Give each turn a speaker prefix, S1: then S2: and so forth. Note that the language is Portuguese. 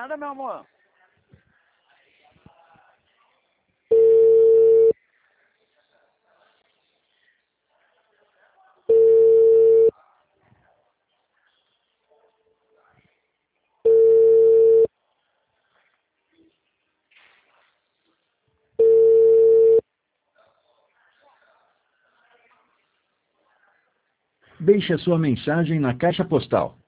S1: nada, meu amor.
S2: Deixe a sua mensagem na caixa postal